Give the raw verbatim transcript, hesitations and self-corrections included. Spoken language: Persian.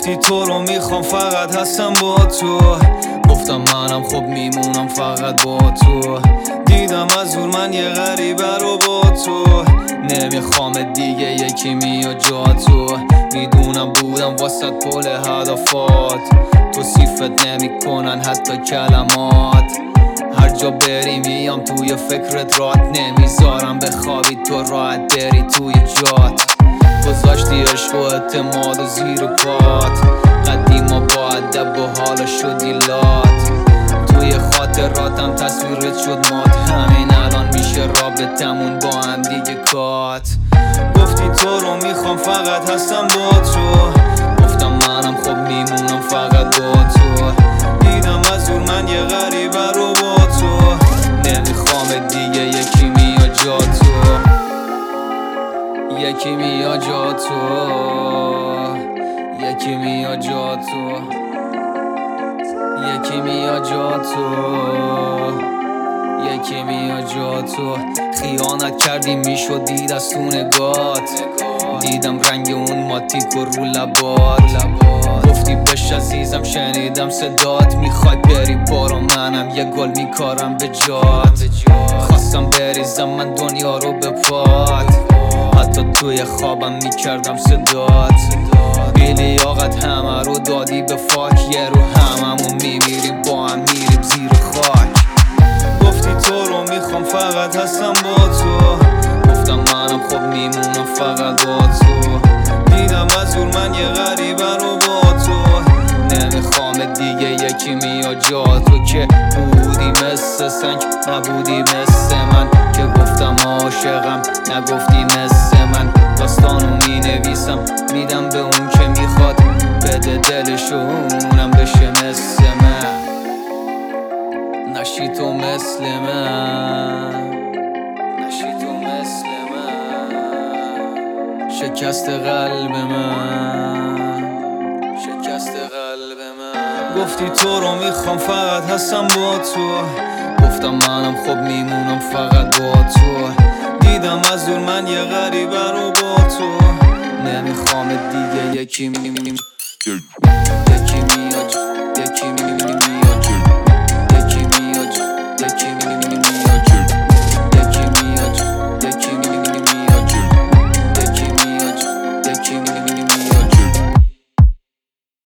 گفتی تو رو میخوام فقط هستم با تو، گفتم منم خب میمونم فقط با تو. دیدم از دور من یه غریبه رو با تو، نمیخوام دیگه یکی میاد جا تو. میدونم بودم واسط پل هدفات، توصیفت نمیکنن حتی کلمات. هر جا بری میام توی فکرت رات، نمیذارم بخوابی تو راحت بری توی جات. گذاشتی عشق و اعتماد و زیر پات، قدیما با ادب و حالا شدی لات. توی خاطراتم تصویرت شد مات، همین الان میشه رابطمون با هم دیگه کات. گفتی تو رو میخوام فقط هستم با تو، گفتم منم خب میمونم فقط با تو. دیدم از دور من یه غریبه رو با تو، نمیخوام دیگه یکی میاد جا تو. یکی میاد جا تو، یکی میاد جا تو، یکی میاد جا تو، یکی میاد جا تو. خیانت کردی میشد دید از تو نگات، دیدم رنگ اون ماتیک و رو لبات. گفتی بش عزیزم شنیدم صدات، میخوای بری برو منم یه گل میکارم به جات. خواستم بریزم من دنیا رو به پات، حتی توی خوابم میکردم صدات. بیلی آقت همه رو دادی به فاک، یه رو هممون میمیریم با هم میریم زیر خاک. گفتی تو رو میخوام فقط هستم با تو، گفتم منم خب میمونم فقط با تو. دیدم از دور من یه غریبه رو با تو، نمیخوام دیگه یکی میاد جا تو. که بودی مثل سنگ نبودی مثل من، که گفتم عاشقم نگفتی مثل من. داستانو می نویسم میدم به اون که میخواد بده دلشو اونم بشه مثل من. نشی تو مثل من، نشی تو مثل من. شکست قلب من، شکست قلب من. گفتی تو رو میخوام فقط هستم با تو، گفتم منم خب میمونم فقط با تو. دیدم از دور من یه غریبه رو با تو، نمیخوام دیگه یکی می یکی میاد.